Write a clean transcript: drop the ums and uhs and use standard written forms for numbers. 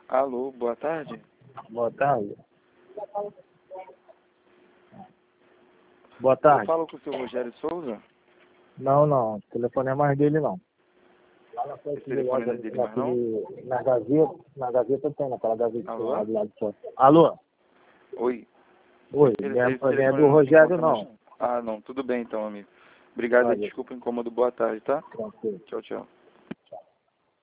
Alô, boa tarde. Boa tarde. Boa Eu tarde. falo com o seu Rogério Souza. Não, o telefone é mais dele, não. Lá na frente Esse telefone não é dele mais, não? na gaveta tem, naquela gaveta Alô? lá do lado de fora. Alô? Oi. Oi, Esse não é telefone do não se Rogério, encontra mais, não. não. Ah, não. Tudo bem então, amigo. Obrigado e Valeu. desculpa o incômodo. Boa tarde, tá? Tranquilo. Tchau, tchau.